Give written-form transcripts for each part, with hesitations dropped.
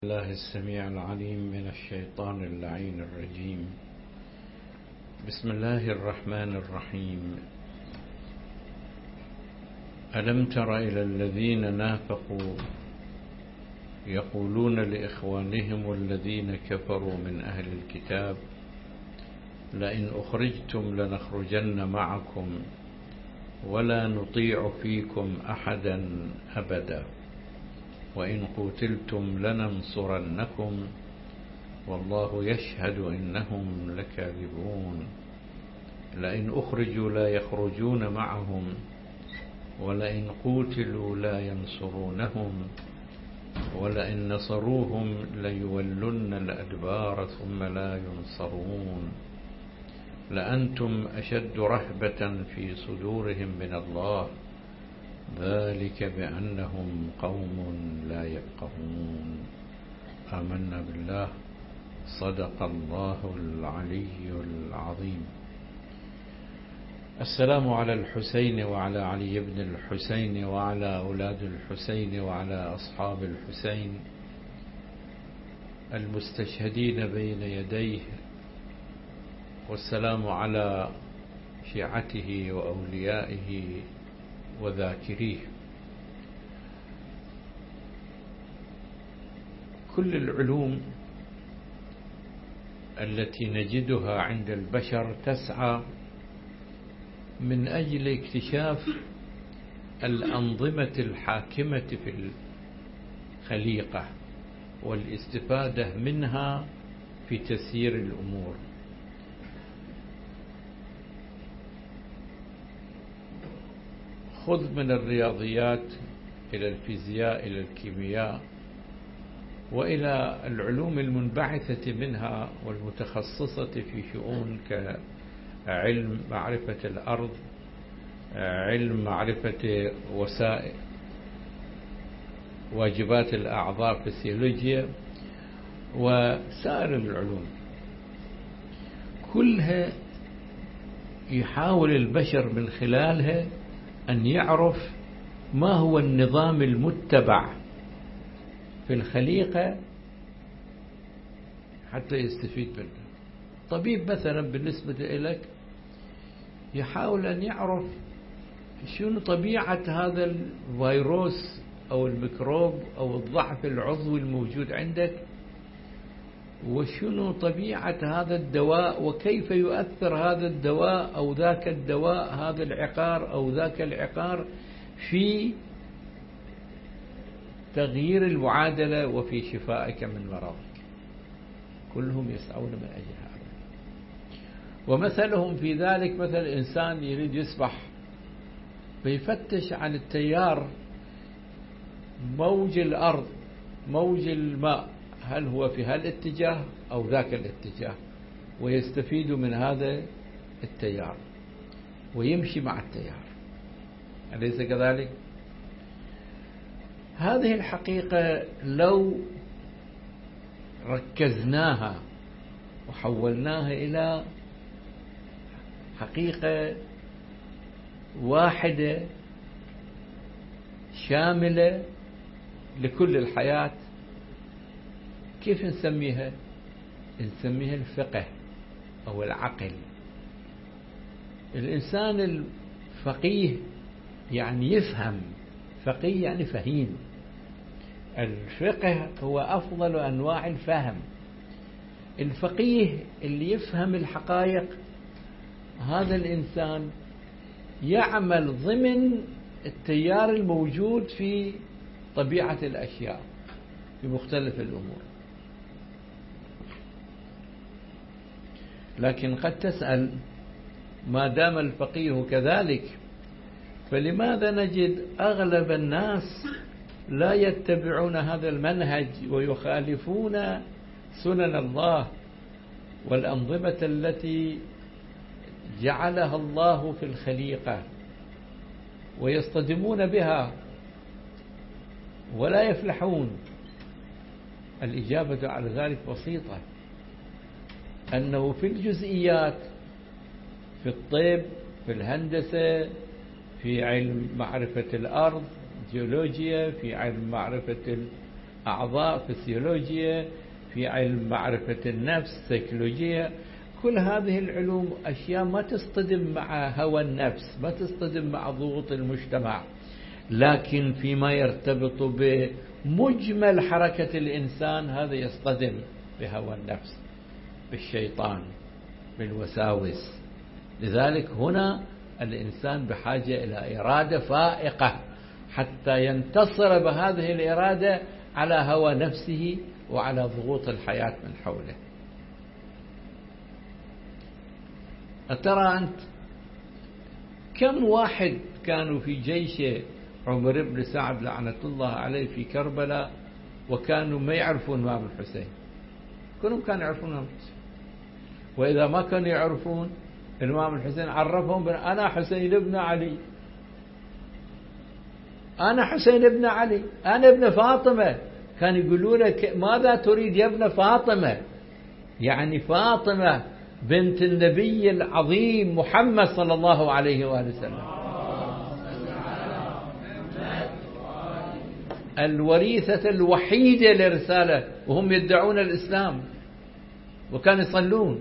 الله السميع العليم من الشيطان اللعين الرجيم. بسم الله الرحمن الرحيم. ألم تر إلى الذين نافقوا يقولون لإخوانهم الذين كفروا من أهل الكتاب لئن أخرجتم لنخرجن معكم ولا نطيع فيكم أحدا أبدا وإن قتلتم لننصرنكم والله يشهد إنهم لكاذبون لئن أخرجوا لا يخرجون معهم ولئن قتلوا لا ينصرونهم ولئن نصروهم ليولن الأدبار ثم لا ينصرون لأنتم أشد رهبة في صدورهم من الله ذلك بأنهم قوم لا يفقهون. آمنا بالله. صدق الله العلي العظيم. السلام على الحسين وعلى علي بن الحسين وعلى أولاد الحسين وعلى أصحاب الحسين المستشهدين بين يديه، والسلام على شيعته وأوليائه وذاكريه. كل العلوم التي نجدها عند البشر تسعى من أجل اكتشاف الأنظمة الحاكمة في الخليقة والاستفادة منها في تسيير الأمور. خذ من الرياضيات إلى الفيزياء إلى الكيمياء وإلى العلوم المنبعثة منها والمتخصصة في شؤون كعلم معرفة الأرض، علم معرفة وسائل واجبات الأعضاء فسيولوجيا وسائر العلوم، كلها يحاول البشر من خلالها أن يعرف ما هو النظام المتبع في الخليقة حتى يستفيد منه. طبيب مثلا بالنسبة لك يحاول أن يعرف شنو طبيعة هذا الفيروس أو الميكروب أو الضعف العضوي الموجود عندك، وشنو طبيعة هذا الدواء وكيف يؤثر هذا الدواء أو ذاك الدواء، هذا العقار أو ذاك العقار، في تغيير المعادلة وفي شفائك من مرضك. كلهم يسعون من أجل هذا. ومثلهم في ذلك مثل إنسان يريد يسبح فيفتش عن التيار، موج الأرض موج الماء هل هو في هالاتجاه أو ذاك الاتجاه، ويستفيد من هذا التيار ويمشي مع التيار. أليس كذلك؟ هذه الحقيقة لو ركزناها وحولناها إلى حقيقة واحدة شاملة لكل الحياة، كيف نسميها؟ نسميها الفقه أو العقل. الإنسان الفقيه يعني يفهم، فقيه يعني فهيم. الفقه هو أفضل أنواع الفهم. الفقيه اللي يفهم الحقائق، هذا الإنسان يعمل ضمن التيار الموجود في طبيعة الأشياء في مختلف الأمور. لكن قد تسأل ما دام الفقيه كذلك فلماذا نجد أغلب الناس لا يتبعون هذا المنهج ويخالفون سنن الله والأنظمة التي جعلها الله في الخليقة ويصطدمون بها ولا يفلحون؟ الإجابة على ذلك بسيطة، أنه في الجزئيات، في الطب، في الهندسة، في علم معرفة الأرض جيولوجيا، في علم معرفة أعضاء، فسيولوجيا، في علم معرفة النفس، سيكولوجيا. كل هذه العلوم أشياء ما تصطدم مع هوى النفس، ما تصطدم مع ضغوط المجتمع، لكن فيما يرتبط بمجمل حركة الإنسان هذا يصطدم بهوى النفس، بالشيطان، بالوساوس. لذلك هنا الإنسان بحاجة إلى إرادة فائقة حتى ينتصر بهذه الإرادة على هوى نفسه وعلى ضغوط الحياة من حوله. أترى أنت كم واحد كانوا في جيش عمر بن سعد لعنة الله عليه في كربلاء وكانوا ما يعرفون الإمام الحسين؟ كلهم كانوا يعرفون الإمام الحسين، وإذا ما كانوا يعرفون الإمام الحسين عرفهم أنا حسين ابن علي، أنا حسين ابن علي، أنا ابن فاطمة. كان يقولون لك ماذا تريد يا ابن فاطمة؟ يعني فاطمة بنت النبي العظيم محمد صلى الله عليه وآله وسلم، الوريثة الوحيدة للرسالة، وهم يدعون الإسلام وكانوا يصلون.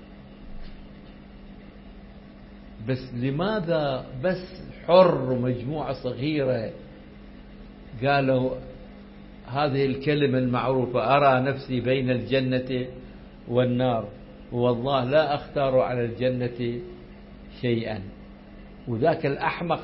بس لماذا بس حر مجموعة صغيرة قالوا هذه الكلمة المعروفة: أرى نفسي بين الجنة والنار، والله لا أختار على الجنة شيئا. وذاك الأحمق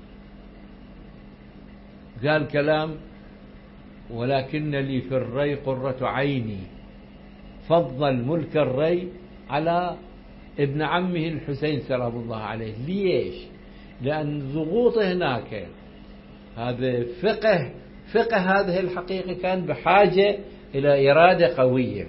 قال كلام: ولكن لي في الري قرة عيني، فضل ملك الري على ابن عمه الحسين سلام الله عليه. ليش؟ لأن ضغوط هناك، هذا فقه هذه الحقيقة كان بحاجة إلى إرادة قوية.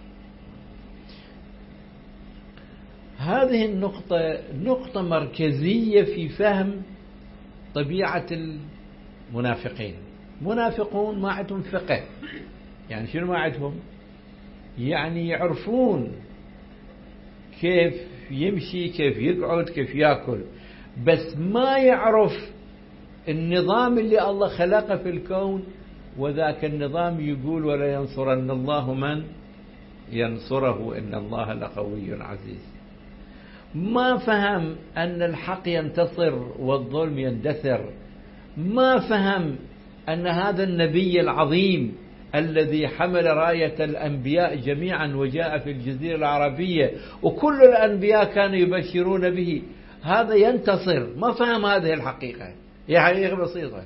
هذه النقطة نقطة مركزية في فهم طبيعة المنافقين. منافقون ما عندهم فقه. يعني شنو ما عندهم؟ يعني يعرفون كيف يمشي، كيف يقعد، كيف يأكل، بس ما يعرف النظام اللي الله خلقه في الكون. وذاك النظام يقول: ولا ينصرن الله من ينصره إن الله لقوي عزيز. ما فهم أن الحق ينتصر والظلم يندثر. ما فهم أن هذا النبي العظيم الذي حمل راية الأنبياء جميعا وجاء في الجزيرة العربية وكل الأنبياء كانوا يبشرون به، هذا ينتصر. ما فهم هذه الحقيقة، هي حقيقة بسيطة.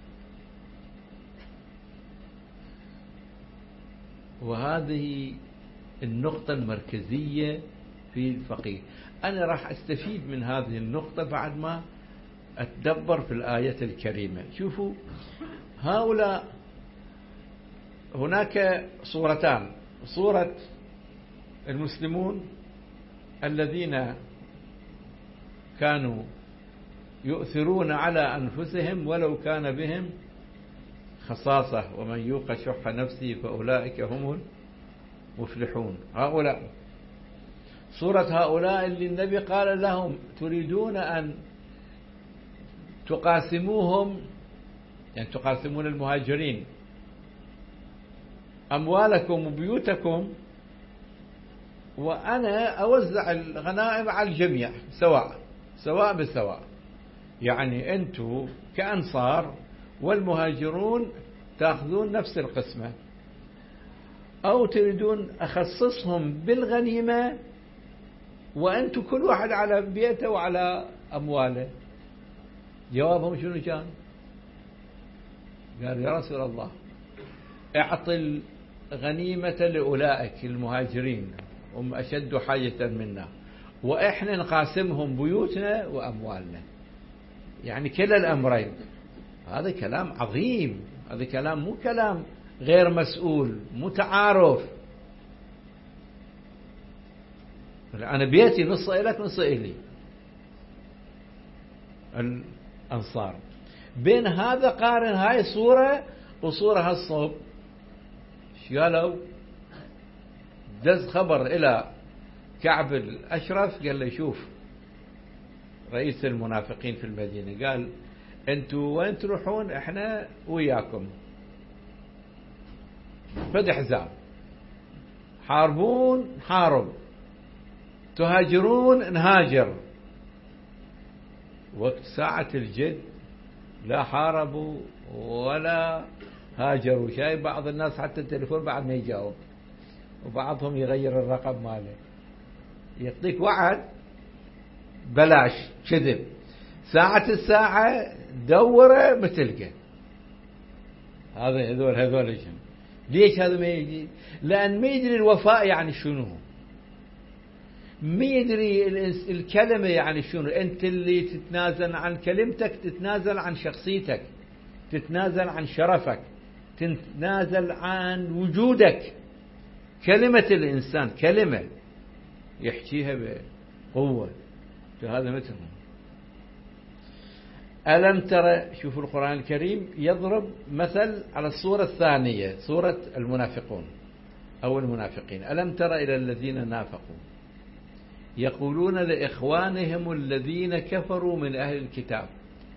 وهذه النقطة المركزية في الفقيه. أنا راح أستفيد من هذه النقطة بعد ما أتدبر في الآية الكريمة. شوفوا، هؤلاء هناك صورتان: صورة المسلمون الذين كانوا يؤثرون على أنفسهم ولو كان بهم خصاصة، ومن يوق شح نفسه فأولئك هم المفلحون. هؤلاء صورة هؤلاء اللي النبي قال لهم: تريدون أن تقاسموهم، يعني تقاسمون المهاجرين أموالكم وبيوتكم، وأنا أوزع الغنائم على الجميع سواء بسواء. يعني أنتم كأنصار والمهاجرون تأخذون نفس القسمة، أو تريدون أخصصهم بالغنيمة وأنتم كل واحد على بيته وعلى أمواله؟ جوابهم شنو كان؟ قال: يا رسول الله، اعطي الغنيمة لأولئك المهاجرين، هم أشد حاجة منا، وإحنا نقاسمهم بيوتنا وأموالنا. يعني كلا الأمرين. هذا كلام عظيم، هذا كلام مو كلام غير مسؤول، متعارف. أنا بيتي نص إلك نص إلي، الأنصار. بين هذا قارن هاي صورة وصورة هالصوب. شو قالوا؟ دز خبر إلى كعب الأشرف، قال له: شوف رئيس المنافقين في المدينة، قال: أنتوا وين تروحون؟ إحنا وياكم. فد حزاب، حاربون حارب، تهاجرون نهاجر. وقت ساعة الجد لا حاربوا ولا هاجروا. شايف بعض الناس حتى التليفون بعد ما يجاوب، وبعضهم يغير الرقم ماله، يعطيك وعد بلاش كذب، ساعة الساعة دوره بتلقى. هذا هذول الجن. ليش هذا ما يجي؟ لأن ما يدري الوفاء يعني شنو، ما يدري الكلمة يعني شنو. أنت اللي تتنازل عن كلمتك تتنازل عن شخصيتك، تتنازل عن شرفك، تتنازل عن وجودك. كلمة الإنسان كلمة يحكيها بقوة. هذا مثل ألم ترى، شوفوا القرآن الكريم يضرب مثل على الصورة الثانية، صورة المنافقون أو المنافقين. ألم ترى إلى الذين نافقوا يقولون لإخوانهم الذين كفروا من أهل الكتاب.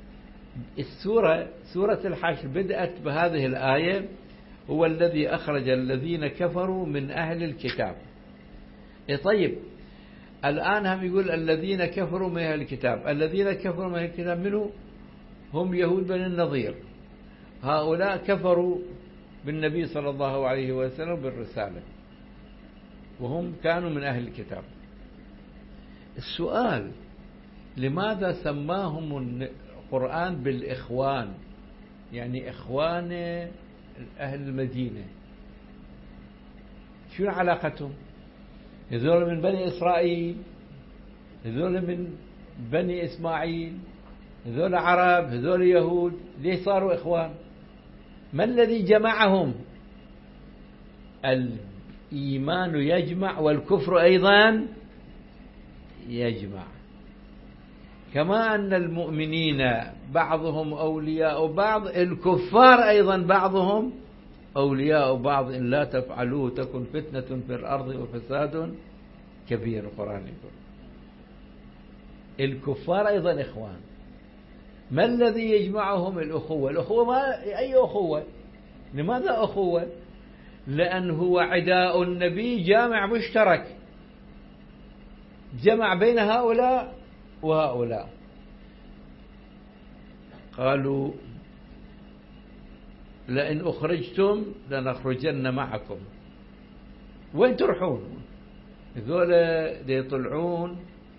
سورة الحشر بدأت بهذه الآية: هو الذي أخرج الذين كفروا من أهل الكتاب. طيب الآن هم يقول الذين كفروا من أهل الكتاب. الذين كفروا من أهل الكتاب منه؟ هم يهود بني النضير. هؤلاء كفروا بالنبي صلى الله عليه وسلم بالرسالة، وهم كانوا من أهل الكتاب. السؤال: لماذا سماهم القرآن بالإخوان؟ يعني إخوان أهل المدينة، شو علاقتهم؟ هذول من بني إسرائيل، هذول من بني إسماعيل، هذول عرب، هذول يهود، ليش صاروا إخوان؟ ما الذي جمعهم؟ الإيمان يجمع والكفر أيضا يجمع. كما أن المؤمنين بعضهم أولياء بعض، الكفار أيضا بعضهم أولياء بعض. إن لا تفعلوه تكن فتنة في الأرض وفساد كبير. القرآن يقول الكفار أيضا إخوان. ما الذي يجمعهم؟ الأخوة. الأخوة ما أي أخوة؟ لماذا أخوة؟ لأن هو عداء النبي جامع مشترك، جمع بين هؤلاء وهؤلاء. قالوا لئن أخرجتم لنخرجن معكم. وين تروحون؟ هذول يطلعون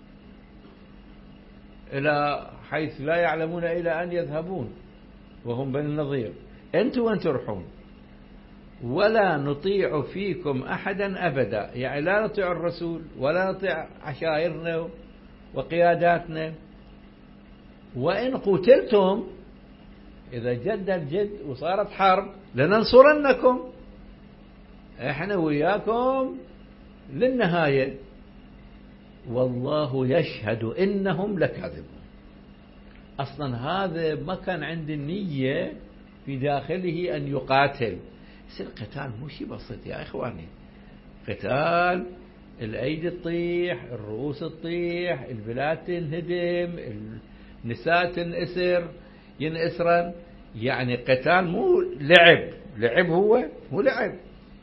إلى حيث لا يعلمون إلى أن يذهبون، وهم بني النضير. أنتم وين تروحون؟ ولا نطيع فيكم أحدا أبدا. يعني لا نطيع الرسول ولا نطيع عشائرنا وقياداتنا. وإن قتلتم، إذا جد الجد وصارت حرب، لننصرنكم، إحنا وياكم للنهاية، والله يشهد إنهم لكاذبون. أصلا هذا ما كان عند النية في داخله أن يقاتل. القتال مو شيء بسيط يا إخواني. قتال الأيدي تطيح، الرؤوس تطيح، البلاد تنهدم، النساء تنأسر ينأسرن. يعني قتال مو لعب هو مو لعب.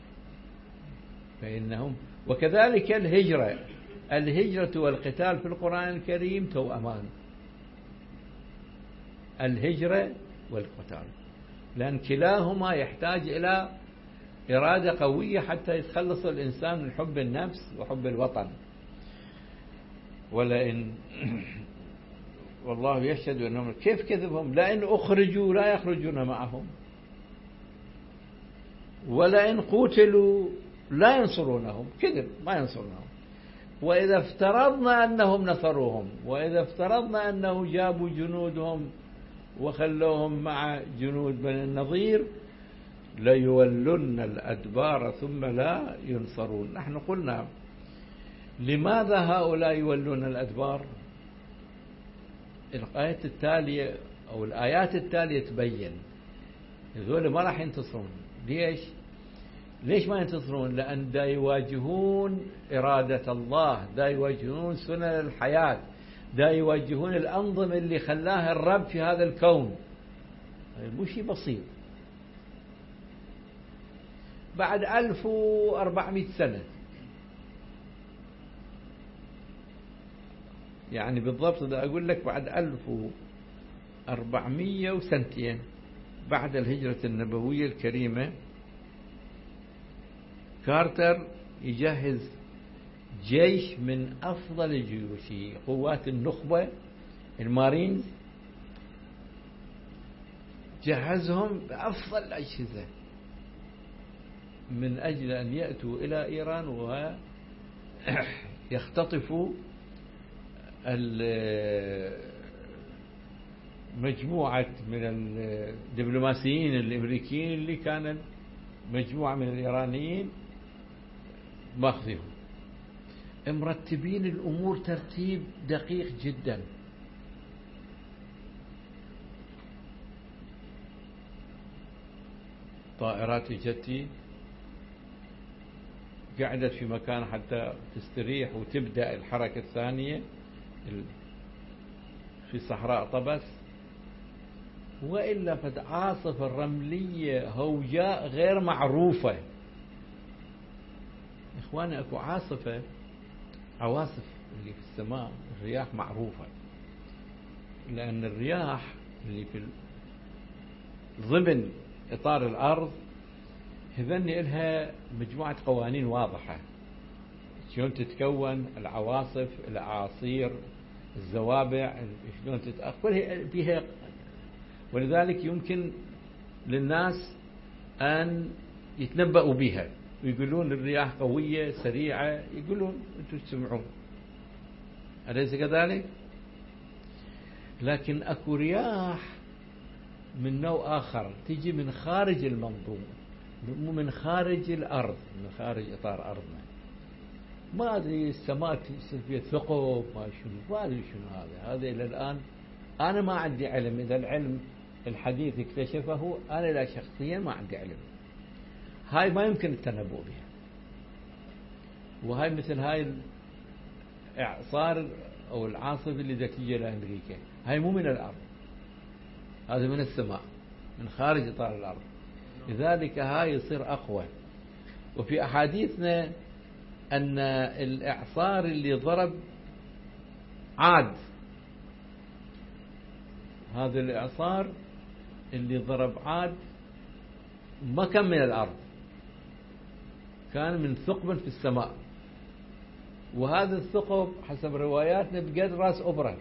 فإنهم وكذلك الهجرة والقتال في القرآن الكريم توأمان. الهجرة والقتال، لأن كلاهما يحتاج إلى إرادة قوية حتى يتخلص الإنسان من حب النفس وحب الوطن. ولئن والله يشهد أنهم كيف كذبهم؟ لئن أخرجوا لا يخرجون معهم، ولئن قتلوا لا ينصرونهم. كذب، ما ينصرونهم. وإذا افترضنا أنهم نصروهم، وإذا افترضنا أنه جابوا جنودهم وخلوهم مع جنود بني النضير، ليولن الأدبار ثم لا ينصرون. نحن قلنا لماذا هؤلاء يولون الأدبار؟ الآية التالية أو الآيات التالية تبين هذول ما راح ينتصرون. ليش ما ينتصرون؟ لأن دا يواجهون إرادة الله، دا يواجهون سنن الحياة، دا يواجهون الأنظمة اللي خلاها الرب في هذا الكون. مو شيء بسيط. بعد 1400 سنة، يعني بالضبط إذا أقول لك بعد 1400 وسنتين بعد الهجرة النبوية الكريمة، كارتر يجهز جيش من أفضل الجيوش، قوات النخبة المارينز، جهزهم بأفضل الأجهزة من أجل أن يأتوا إلى إيران ويختطفوا مجموعة من الدبلوماسيين الأمريكيين اللي كانت مجموعة من الإيرانيين ماخذهم. مرتبين الأمور ترتيب دقيق جدا. طائرات الجتي قعدت في مكان حتى تستريح وتبدأ الحركة الثانية في صحراء طبس، وإلا فد عاصفة رملية هوجاء غير معروفة. إخواني أكو عواصف اللي في السماء، الرياح معروفة، لأن الرياح اللي في ضمن إطار الأرض هذني إلها مجموعة قوانين واضحة شلون تتكون العواصف، الأعاصير، الزوابع، شلون تتأخر فيها. ولذلك يمكن للناس أن يتنبأوا بها ويقولون الرياح قوية سريعة، يقولون أنتم تسمعون، أليس كذلك؟ لكن أكو رياح من نوع آخر تجي من خارج المنظومة، مو من خارج الأرض، من خارج إطار أرضنا. ما أدري السماء يصير فيها ثقب، ما أدري شنو هذا إلى الآن أنا ما عندي علم. إذا العلم الحديث اكتشفه، أنا لا شخصيا ما عندي علم. هاي ما يمكن التنبؤ بها، وهاي مثل هاي الإعصار أو العاصفة اللي تجي لأمريكا، هاي مو من الأرض، هذا من السماء، من خارج إطار الأرض. لذلك هاي يصير أقوى. وفي أحاديثنا أن الإعصار اللي ضرب عاد، هذا الإعصار اللي ضرب عاد ما كان من الأرض، كان من ثقب في السماء. وهذا الثقب حسب رواياتنا بقد رأس أبرة.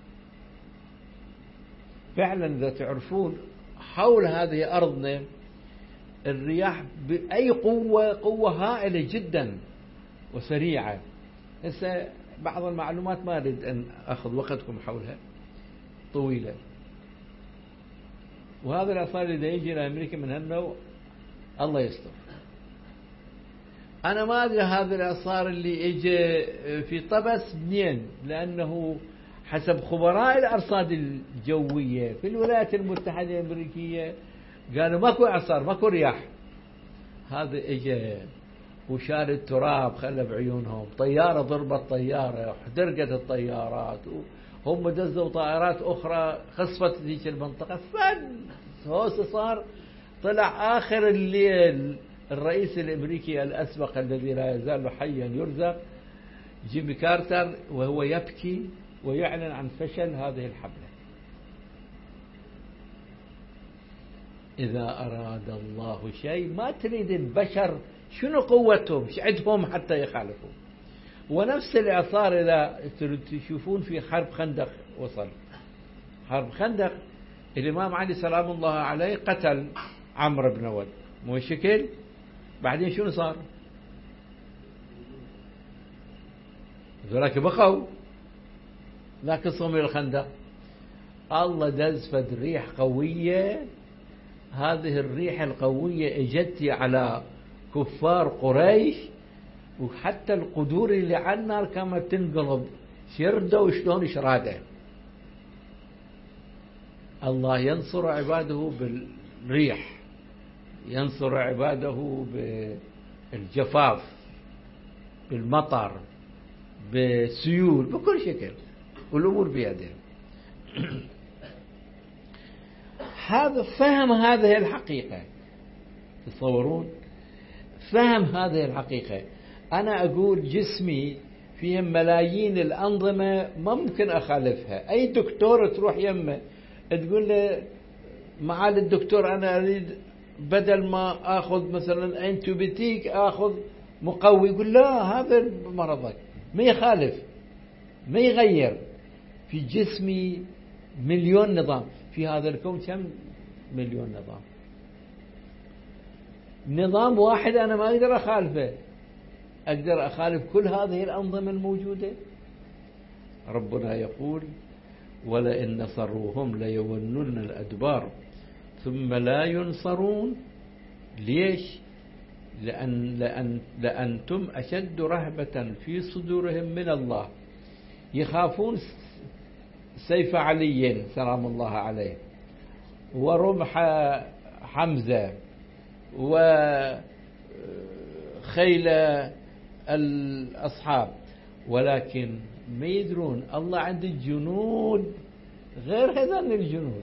فعلا إذا تعرفون حول هذه أرضنا الرياح بأي قوة هائلة جدا وسريعة. هسه بعض المعلومات ما أريد أن أخذ وقتكم حولها طويلة. وهذا الإعصار اللي يجي لأمريكا من هالنوع الله يستر. أنا ما أدري هذا الإعصار اللي يجي في طبس منين، لأنه حسب خبراء الأرصاد الجوية في الولايات المتحدة الأمريكية قالوا ماكو إعصار، ماكو رياح. هذا اجى وشال التراب خلى بعيونهم، طيارة ضربت طيارة، احترقت الطيارات، هم دزوا طائرات أخرى خصفت ذيك المنطقة. هوس صار. طلع آخر الليل الرئيس الأمريكي الأسبق الذي لا يزال حيا يرزق، جيمي كارتر، وهو يبكي ويعلن عن فشل هذه الحملة. إذا أراد الله شيء ما تريد البشر شنو قوتهم، شعدهم حتى يخالفوا. ونفس الإعصار إذا تشوفون في حرب خندق، وصل حرب خندق الإمام علي سلام الله عليه قتل عمرو بن ود، مو شكل. بعدين شنو صار؟ ذولاك بخوا، ذاك صوم الخندق الله دز فد ريح قوية. هذه الريح القوية اجت على كفار قريش، وحتى القدور اللي على النار كانت تنقلب شردة وشلون شرادة. الله ينصر عباده بالريح، ينصر عباده بالجفاف، بالمطر، بالسيول، بكل شكل، والأمور بيده. هذا فهم هذه الحقيقة. تصورون فهم هذه الحقيقة. أنا أقول جسمي فيه ملايين الأنظمة ما ممكن أخالفها. أي دكتور تروح يمه تقول له معالي الدكتور أنا أريد بدل ما أخذ مثلا أنتوبيتيك أخذ مقوي، يقول لا هذا مرضك، ما يخالف ما يغير. في جسمي مليون نظام، في هذا الكون كم مليون نظام، نظام واحد أنا ما أقدر أخالفه، أقدر أخالف كل هذه الأنظمة الموجودة. ربنا يقول ولئن نصروهم ليولن الأدبار ثم لا ينصرون. ليش؟ لأنتم أشد رهبة في صدورهم من الله، يخافون سيف علي سلام الله عليه ورمح حمزة وخيل الأصحاب، ولكن ما يدرون الله عنده جنود غير هذين الجنود.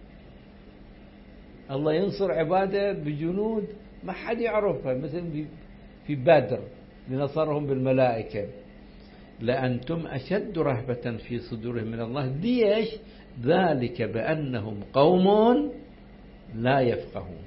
الله ينصر عباده بجنود ما حد يعرفها، مثل في بدر لنصرهم بالملائكة. لأنتم أشد رهبة في صدورهم من الله. ليش؟ ذلك بأنهم قوم لا يفقهون.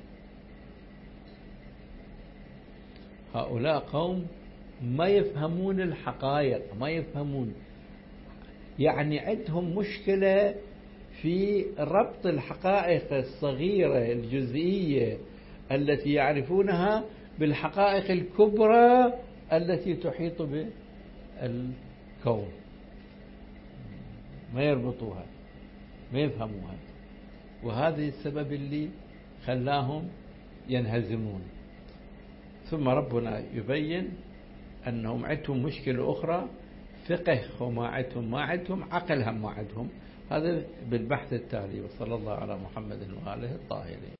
هؤلاء قوم ما يفهمون الحقائق، ما يفهمون، يعني عندهم مشكلة في ربط الحقائق الصغيرة الجزئية التي يعرفونها بالحقائق الكبرى التي تحيط بالكون، ما يربطوها ما يفهموها. وهذا السبب اللي خلاهم ينهزمون. ثم ربنا يبين أنهم عندهم مشكلة أخرى، فقه ما عندهم، ما عندهم عقل هم ما عندهم. هذا بالبحث التالي. وصلى الله على محمد وآله الطاهرين.